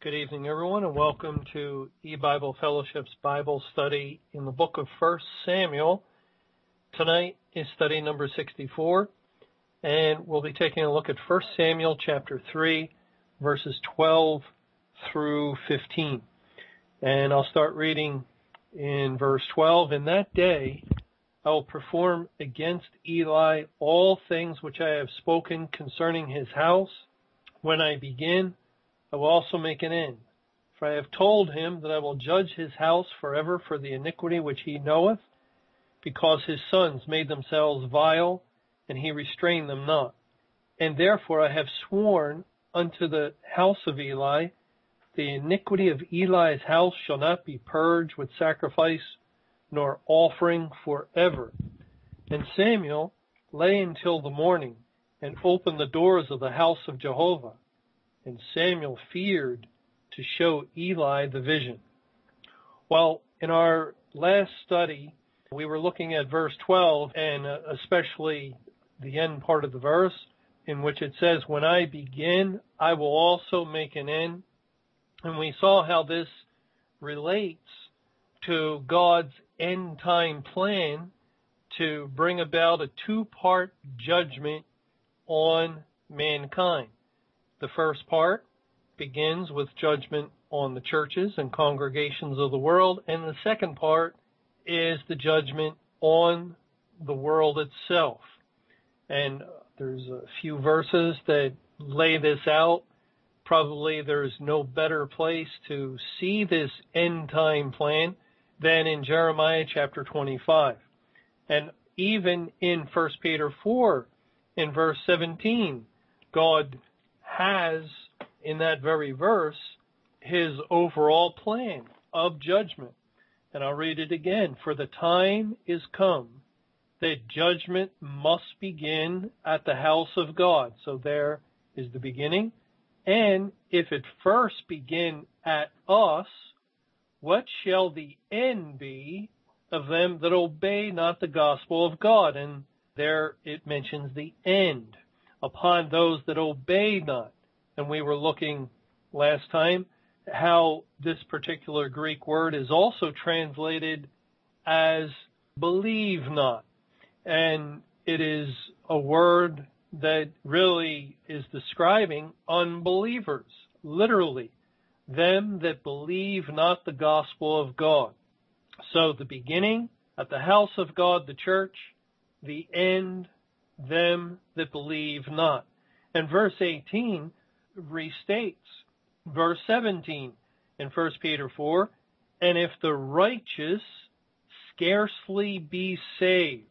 Good evening, everyone, and welcome to E-Bible Fellowship's Bible study in the book of 1 Samuel. Tonight is study number 64, and we'll be taking a look at 1 Samuel chapter 3, verses 12 through 15. And I'll start reading in verse 12. In that day I will perform against Eli all things which I have spoken concerning his house. When I begin, I will also make an end. For I have told him that I will judge his house forever for the iniquity which he knoweth, because his sons made themselves vile, and he restrained them not. And therefore I have sworn unto the house of Eli, the iniquity of Eli's house shall not be purged with sacrifice, nor offering forever. And Samuel lay until the morning, and opened the doors of the house of Jehovah. And Samuel feared to show Eli the vision. Well, in our last study, we were looking at verse 12, and especially the end part of the verse, in which it says, when I begin, I will also make an end. And we saw how this relates to God's end time plan to bring about a two-part judgment on mankind. The first part begins with judgment on the churches and congregations of the world, and the second part is the judgment on the world itself. And there's a few verses that lay this out. Probably there's no better place to see this end time plan than in Jeremiah chapter 25. And even in 1 Peter 4, in verse 17, God has, in that very verse, his overall plan of judgment. And I'll read it again. For the time is come that judgment must begin at the house of God. So there is the beginning. And if it first begin at us, what shall the end be of them that obey not the gospel of God? And there it mentions the end upon those that obey not. And we were looking last time how this particular Greek word is also translated as believe not. And it is a word that really is describing unbelievers, literally, them that believe not the gospel of God. So the beginning at the house of God, the church, the end, them that believe not. And verse 18 restates verse 17 in 1 Peter 4, and if the righteous scarcely be saved.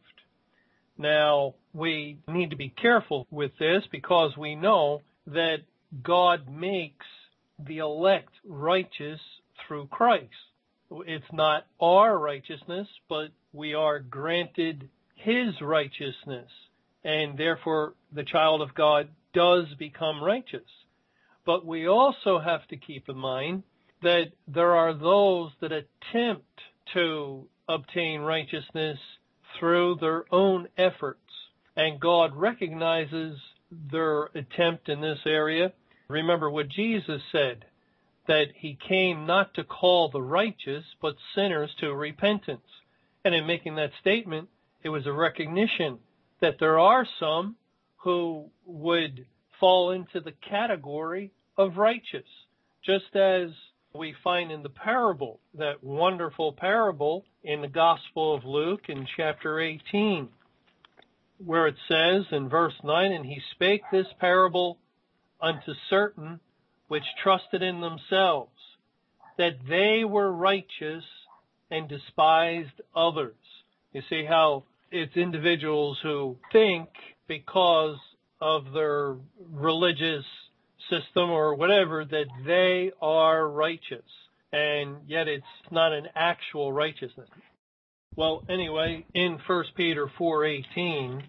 Now, we need to be careful with this because we know that God makes the elect righteous through Christ. It's not our righteousness, but we are granted his righteousness. And therefore, the child of God does become righteous. But we also have to keep in mind that there are those that attempt to obtain righteousness through their own efforts. And God recognizes their attempt in this area. Remember what Jesus said, that he came not to call the righteous, but sinners to repentance. And in making that statement, it was a recognition that there are some who would fall into the category of righteous, just as we find in the parable, that wonderful parable in the Gospel of Luke in chapter 18, where it says in verse 9, and he spake this parable unto certain which trusted in themselves, that they were righteous and despised others. You see how it's individuals who think because of their religious system or whatever that they are righteous, and yet it's not an actual righteousness. Well, anyway, in 1 Peter 4:18,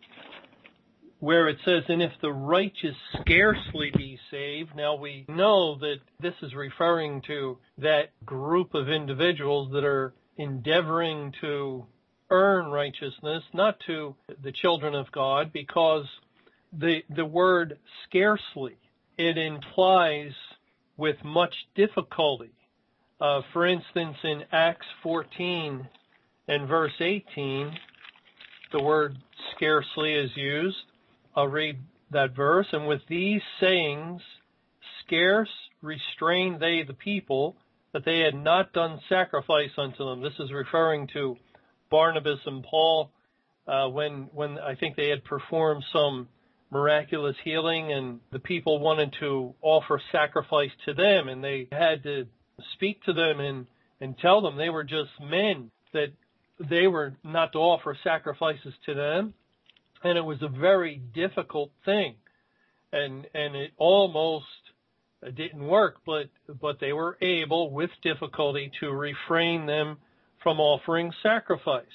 where it says, and if the righteous scarcely be saved, now we know that this is referring to that group of individuals that are endeavoring to earn righteousness, not to the children of God, because the word scarcely, it implies with much difficulty. For instance, in Acts 14 and verse 18, the word scarcely is used. I'll read that verse. And with these sayings, scarce restrained they the people, that they had not done sacrifice unto them. This is referring to Barnabas and Paul, when I think they had performed some miraculous healing, and the people wanted to offer sacrifice to them, and they had to speak to them and tell them they were just men, that they were not to offer sacrifices to them. And it was a very difficult thing, and it almost didn't work, but they were able, with difficulty, to refrain them from offering sacrifice.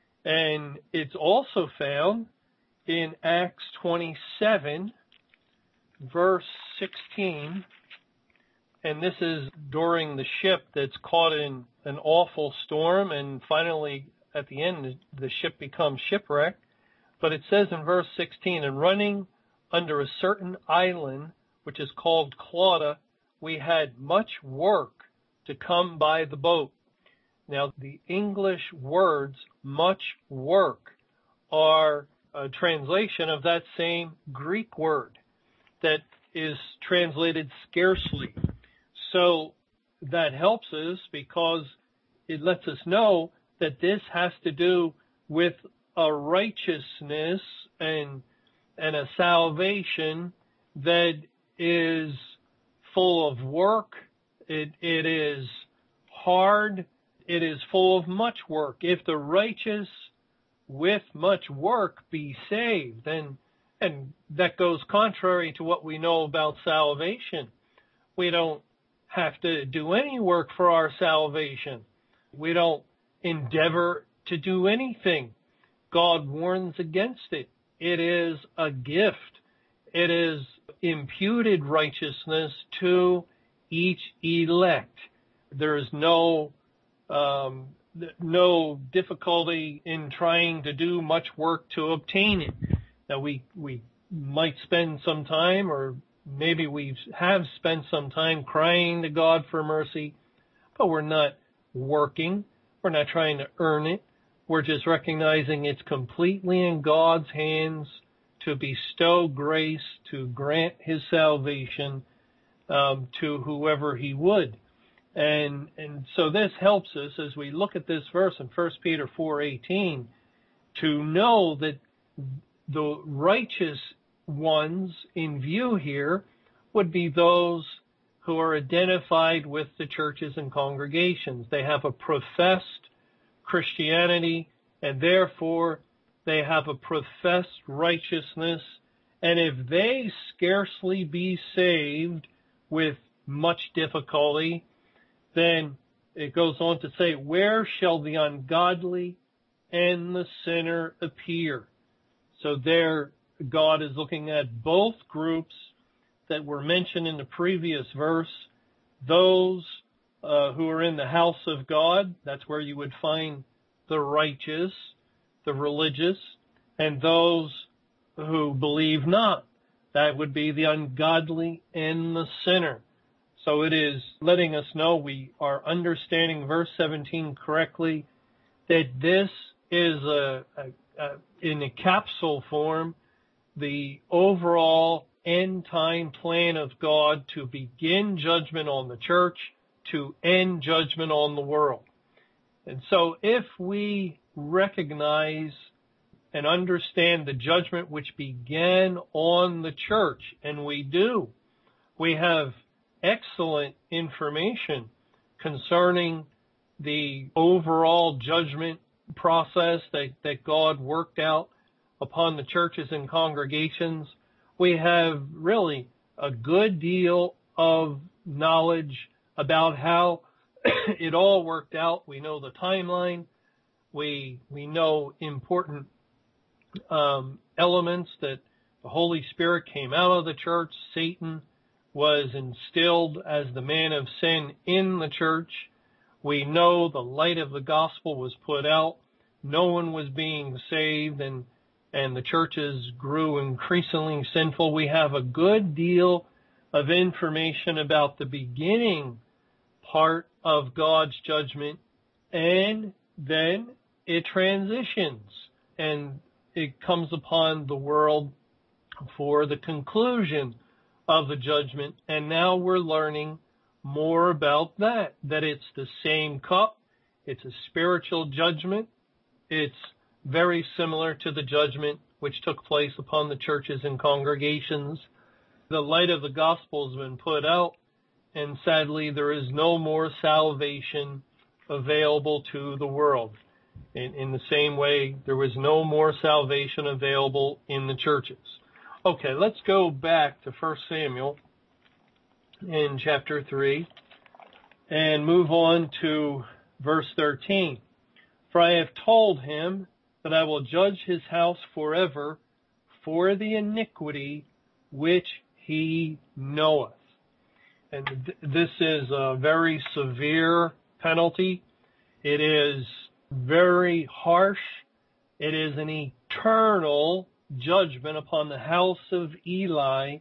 And it's also found in Acts 27, verse 16, and this is during the ship that's caught in an awful storm, and finally, at the end, the ship becomes shipwrecked. But it says in verse 16, and running under a certain island, which is called Clauda, we had much work to come by the boat. Now, the English words, much work, are a translation of that same Greek word that is translated scarcely. So that helps us because it lets us know that this has to do with a righteousness and a salvation that is full of work. It is hard. It is full of much work. If the righteous with much work be saved, then, and that goes contrary to what we know about salvation. We don't have to do any work for our salvation. We don't endeavor to do anything. God warns against it. It is a gift. It is imputed righteousness to each elect. There is no difficulty in trying to do much work to obtain it. Now we might spend some time, or maybe we have spent some time crying to God for mercy, but we're not working. We're not trying to earn it. We're just recognizing it's completely in God's hands to bestow grace, to grant his salvation to whoever he would. And so this helps us as we look at this verse in 1 Peter 4:18 to know that the righteous ones in view here would be those who are identified with the churches and congregations. They have a professed Christianity, and therefore they have a professed righteousness. And if they scarcely be saved with much difficulty, then it goes on to say, where shall the ungodly and the sinner appear? So there, God is looking at both groups that were mentioned in the previous verse. Those who are in the house of God, that's where you would find the righteous, the religious, and those who believe not. That would be the ungodly and the sinner. So it is letting us know we are understanding verse 17 correctly, that this is in a capsule form, the overall end time plan of God to begin judgment on the church, to end judgment on the world. And so if we recognize and understand the judgment which began on the church, and we do, we have excellent information concerning the overall judgment process that God worked out upon the churches and congregations. We have really a good deal of knowledge about how it all worked out. We know the timeline. We know important elements, that the Holy Spirit came out of the church. Satan was instilled as the man of sin in the church. We know the light of the gospel was put out. No one was being saved, and the churches grew increasingly sinful. We have a good deal of information about the beginning part of God's judgment, and then it transitions and it comes upon the world for the conclusion of the judgment. And now we're learning more about that it's the same cup. It's a spiritual judgment. It's very similar to the judgment which took place upon the churches and congregations. The light of the gospel has been put out, and sadly there is no more salvation available to the world. In the same way, there was no more salvation available in the churches. Okay, let's go back to 1 Samuel in chapter 3 and move on to verse 13. For I have told him that I will judge his house forever for the iniquity which he knoweth. And this is a very severe penalty. It is very harsh. It is an eternal judgment upon the house of Eli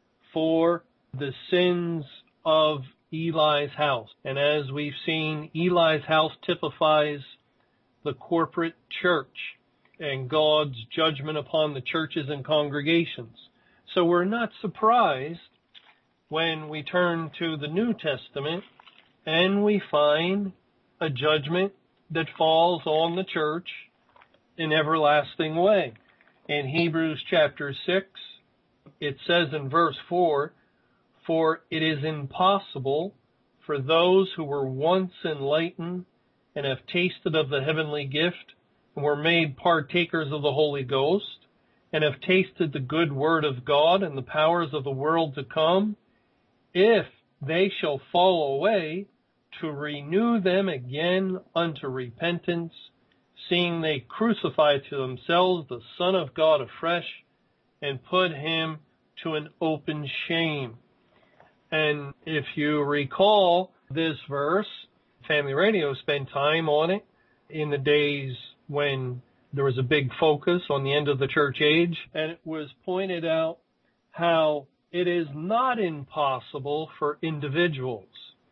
for the sins of Eli's house. And as we've seen, Eli's house typifies the corporate church and God's judgment upon the churches and congregations. So we're not surprised when we turn to the New Testament and we find a judgment that falls on the church in everlasting way. In Hebrews chapter 6, it says in verse 4, for it is impossible for those who were once enlightened and have tasted of the heavenly gift and were made partakers of the Holy Ghost and have tasted the good word of God and the powers of the world to come, if they shall fall away, to renew them again unto repentance, seeing they crucify to themselves the Son of God afresh and put him to an open shame. And if you recall this verse, Family Radio spent time on it in the days when there was a big focus on the end of the church age, and it was pointed out how it is not impossible for individuals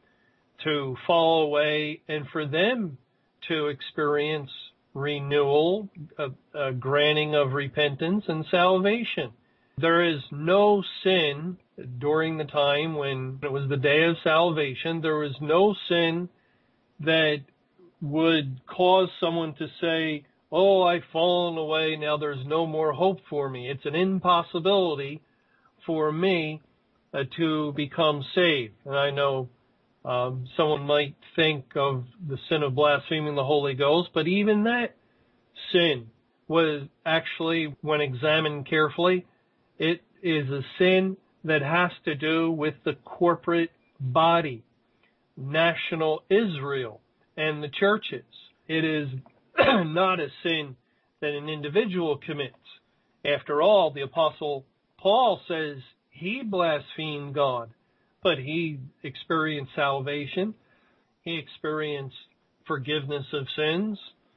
to fall away and for them to experience renewal, a granting of repentance and salvation. There is no sin during the time when it was the day of salvation. There was no sin that would cause someone to say, oh, I've fallen away, now there's no more hope for me. It's an impossibility for me to become saved. And I know someone might think of the sin of blaspheming the Holy Ghost, but even that sin was actually, when examined carefully, it is a sin that has to do with the corporate body, national Israel, and the churches. It is not a sin that an individual commits. After all, the Apostle Paul says he blasphemed God, but he experienced salvation. He experienced forgiveness of sins.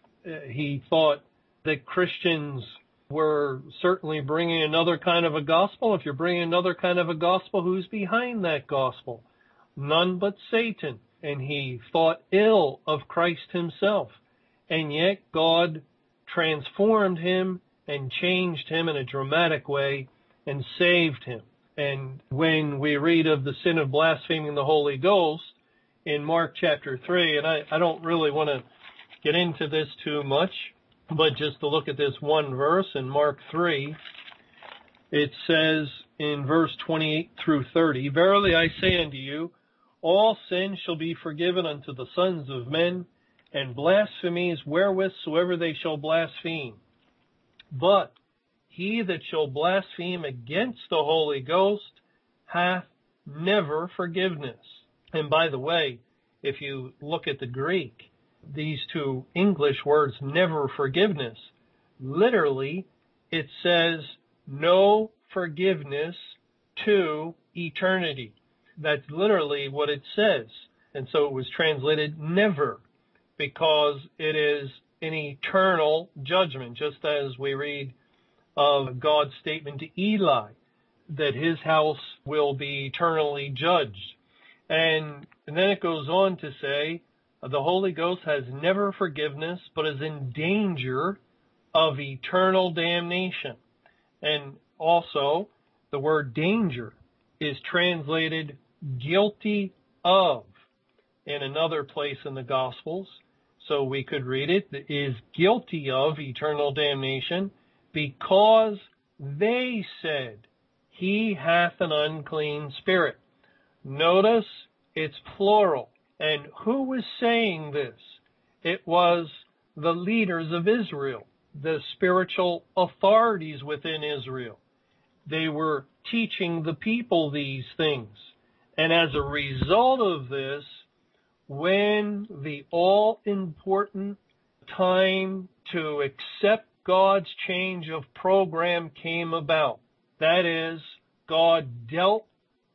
He thought that Christians were certainly bringing another kind of a gospel. If you're bringing another kind of a gospel, who's behind that gospel? None but Satan. And he thought ill of Christ himself. And yet God transformed him and changed him in a dramatic way and saved him. And when we read of the sin of blaspheming the Holy Ghost in Mark chapter 3, and I don't really want to get into this too much, but just to look at this one verse in Mark 3, it says in verse 28 through 30, verily I say unto you, all sin shall be forgiven unto the sons of men, and blasphemies wherewith soever they shall blaspheme. But he that shall blaspheme against the Holy Ghost hath never forgiveness. And by the way, if you look at the Greek, these two English words, never forgiveness, literally it says no forgiveness to eternity. That's literally what it says. And so it was translated never, because it is an eternal judgment, just as we read of God's statement to Eli, that his house will be eternally judged. And then it goes on to say, the Holy Ghost has never forgiveness, but is in danger of eternal damnation. And also, the word danger is translated guilty of in another place in the Gospels. So we could read it, is guilty of eternal damnation because they said, he hath an unclean spirit. Notice it's plural. And who was saying this? It was the leaders of Israel, the spiritual authorities within Israel. They were teaching the people these things. And as a result of this, when the all-important time to accept God's change of program came about, that is, God dealt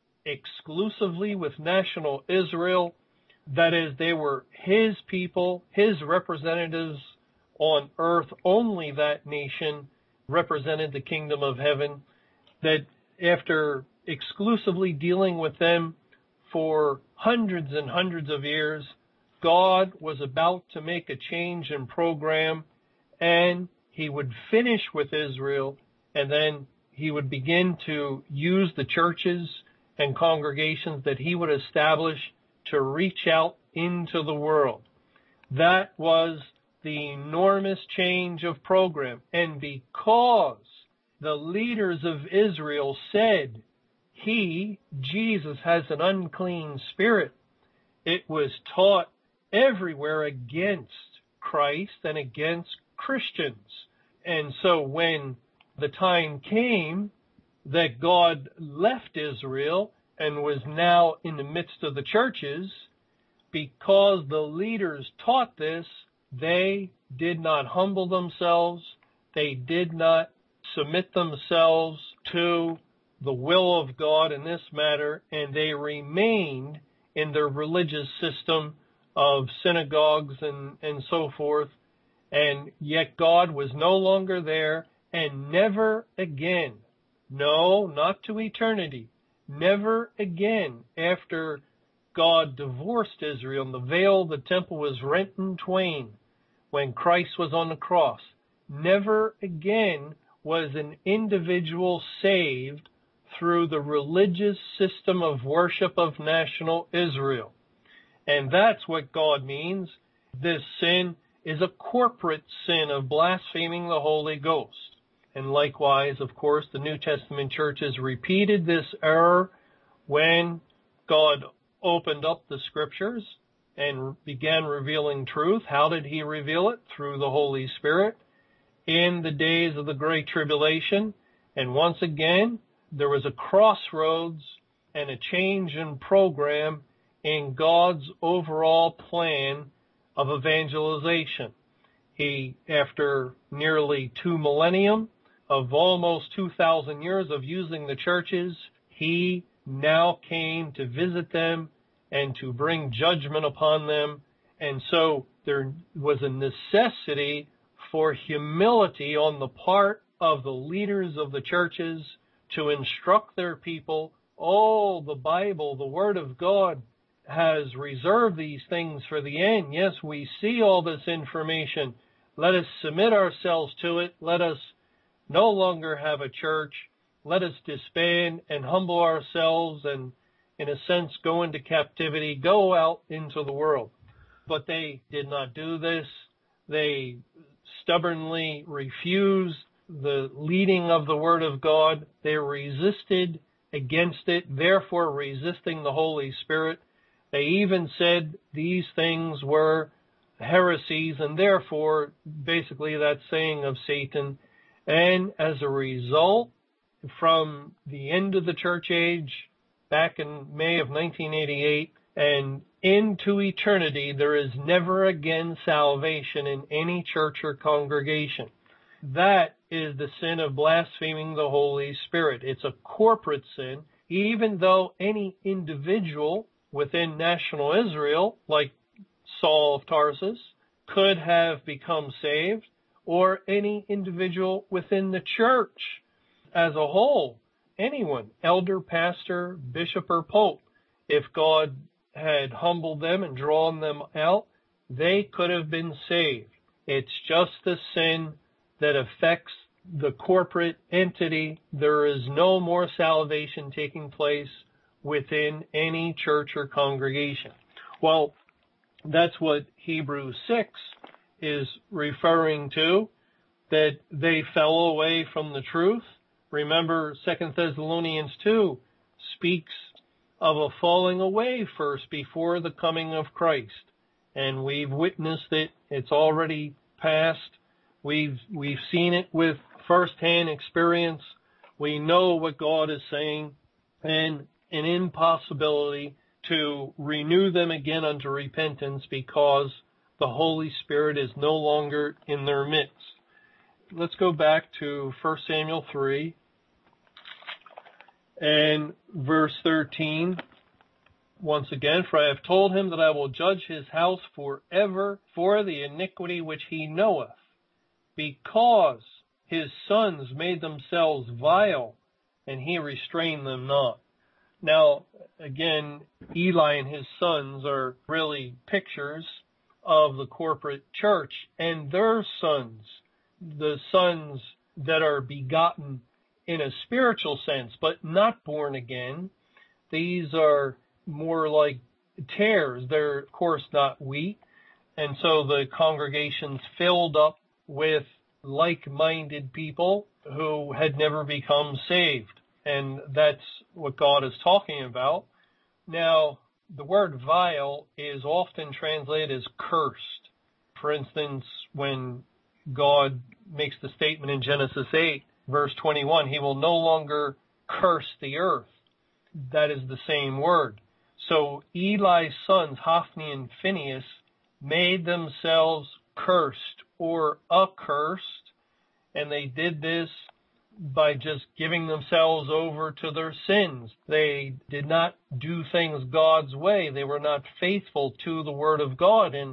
exclusively with national Israel, that is, they were his people, his representatives on earth, only that nation represented the kingdom of heaven, that after exclusively dealing with them for hundreds and hundreds of years, God was about to make a change in program, and he would finish with Israel, and then he would begin to use the churches and congregations that he would establish to reach out into the world. That was the enormous change of program. And because the leaders of Israel said, he, Jesus, has an unclean spirit, it was taught everywhere against Christ and against Christians. And so when the time came that God left Israel and was now in the midst of the churches, because the leaders taught this, they did not humble themselves. They did not submit themselves to the will of God in this matter, and they remained in their religious system of synagogues and so forth. And yet God was no longer there, and never again, no, not to eternity, never again after God divorced Israel and the veil of the temple was rent in twain when Christ was on the cross, never again was an individual saved through the religious system of worship of national Israel. And that's what God means. This sin is a corporate sin of blaspheming the Holy Ghost. And likewise, of course, the New Testament churches repeated this error when God opened up the scriptures and began revealing truth. How did he reveal it? Through the Holy Spirit in the days of the Great Tribulation. And once again, there was a crossroads and a change in program in God's overall plan of evangelization. He, after nearly 2 millennium of almost 2,000 years of using the churches, he now came to visit them and to bring judgment upon them. And so there was a necessity for humility on the part of the leaders of the churches to instruct their people. Oh, the Bible, the Word of God, has reserved these things for the end. Yes, we see all this information. Let us submit ourselves to it. Let us no longer have a church. Let us disband and humble ourselves and, in a sense, go into captivity, go out into the world. But they did not do this. They stubbornly refused the leading of the Word of God. They resisted against it, therefore resisting the Holy Spirit. They even said these things were heresies, and therefore, basically, that saying of Satan. And as a result, from the end of the church age, back in May of 1988, and into eternity, there is never again salvation in any church or congregation. That is the sin of blaspheming the Holy Spirit. It's a corporate sin, even though any individual within national Israel, like Saul of Tarsus, could have become saved, or any individual within the church as a whole. anyone, elder, pastor, bishop, or pope. If God had humbled them and drawn them out, they could have been saved. It's just the sin that affects the corporate entity. There is no more salvation taking place within any church or congregation. Well, that's what Hebrews 6 is referring to, that they fell away from the truth. Remember, 2 Thessalonians 2 speaks of a falling away first before the coming of Christ. And we've witnessed it. It's already passed. We've seen it with firsthand experience. We know what God is saying, and an impossibility to renew them again unto repentance because the Holy Spirit is no longer in their midst. Let's go back to 1 Samuel 3 and verse 13. Once again, for I have told him that I will judge his house forever for the iniquity which he knoweth, because his sons made themselves vile, and he restrained them not. Now, again, Eli and his sons are really pictures of the corporate church and their sons, the sons that are begotten in a spiritual sense, but not born again. These are more like tares. They're, of course, not wheat. And so the congregations filled up with like-minded people who had never become saved. And that's what God is talking about. Now, the word vile is often translated as cursed. For instance, when God makes the statement in Genesis 8, verse 21, he will no longer curse the earth. That is the same word. So Eli's sons, Hophni and Phinehas, made themselves cursed or accursed, and they did this by just giving themselves over to their sins. They did not do things God's way. They were not faithful to the Word of God. And,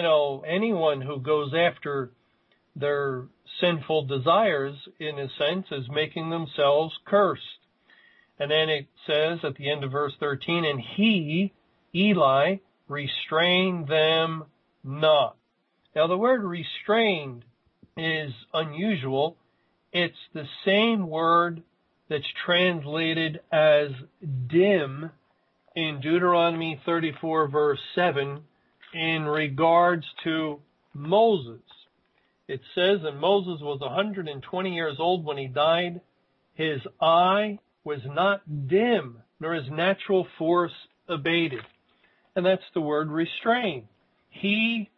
anyone who goes after their sinful desires, in a sense, is making themselves cursed. And then it says at the end of verse 13, and he, Eli, restrained them not. Now the word restrained is unusual. It's the same word that's translated as dim in Deuteronomy 34 verse 7 in regards to Moses. It says that Moses was 120 years old when he died. His eye was not dim, nor his natural force abated. And that's the word restrain. He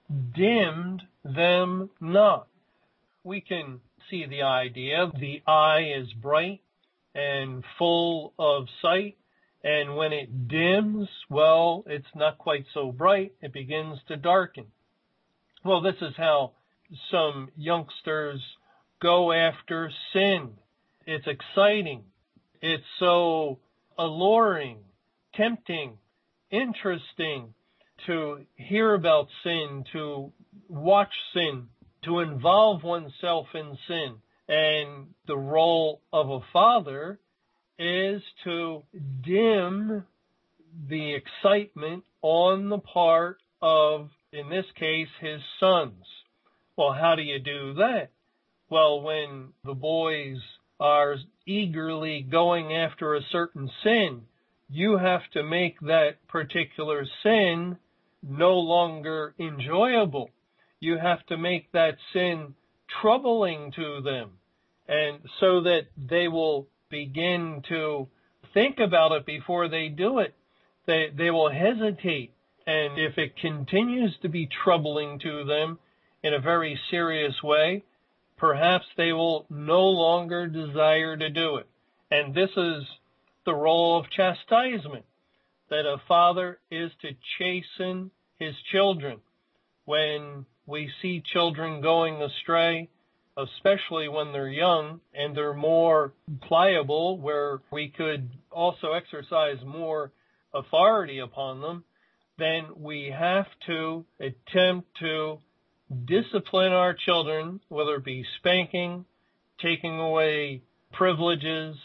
dimmed them not. We can see the idea. The eye is bright and full of sight, and when it dims, well, it's not quite so bright. It begins to darken. Well, this is how some youngsters go after sin. It's exciting. It's so alluring, tempting, interesting to hear about sin, to watch sin, to involve oneself in sin. And the role of a father is to dim the excitement on the part of, in this case, his sons. Well, how do you do that? Well, when the boys are eagerly going after a certain sin, you have to make that particular sin no longer enjoyable. You have to make that sin troubling to them, and so that they will begin to think about it before they do it. They will hesitate, and if it continues to be troubling to them in a very serious way, perhaps they will no longer desire to do it. And this is the role of chastisement, that a father is to chasten his children. When we see children going astray, especially when they're young and they're more pliable, where we could also exercise more authority upon them, then we have to attempt to discipline our children, whether it be spanking, taking away privileges,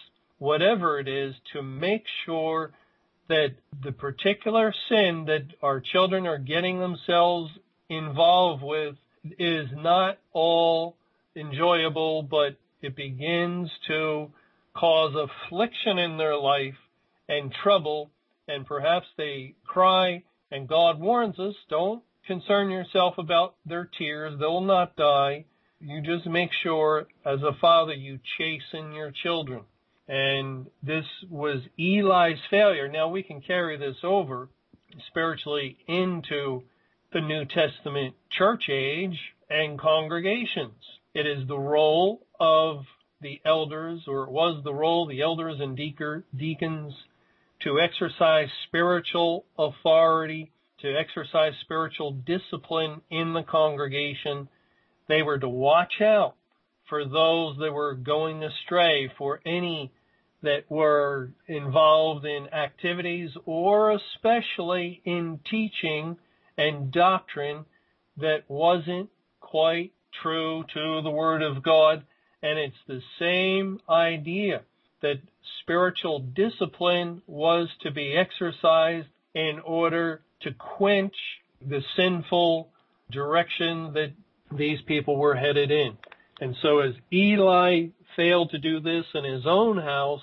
whatever it is, to make sure that the particular sin that our children are getting themselves involved with is not all enjoyable, but it begins to cause affliction in their life and trouble, and perhaps they cry, and God warns us, don't concern yourself about their tears, they'll not die. You just make sure, as a father, you chasten your children. And this was Eli's failure. Now we can carry this over spiritually into the New Testament church age and congregations. It is the role of the elders, or it was the role of the elders and deacons, to exercise spiritual authority, to exercise spiritual discipline in the congregation. They were to watch out for those that were going astray, for any that were involved in activities or especially in teaching and doctrine that wasn't quite true to the Word of God. And it's the same idea that spiritual discipline was to be exercised in order to quench the sinful direction that these people were headed in. And so as Eli failed to do this in his own house,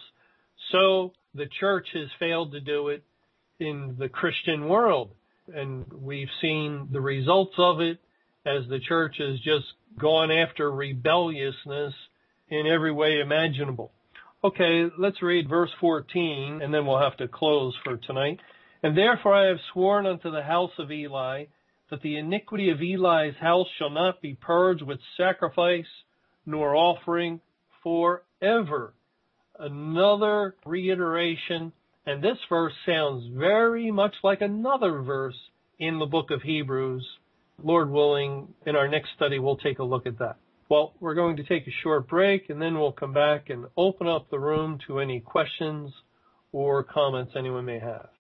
so the church has failed to do it in the Christian world. And we've seen the results of it as the church has just gone after rebelliousness in every way imaginable. Okay, let's read verse 14, and then we'll have to close for tonight. And therefore I have sworn unto the house of Eli that the iniquity of Eli's house shall not be purged with sacrifice nor offering forever. Another reiteration, and this verse sounds very much like another verse in the book of Hebrews. Lord willing, in our next study, we'll take a look at that. Well, we're going to take a short break, and then we'll come back and open up the room to any questions or comments anyone may have.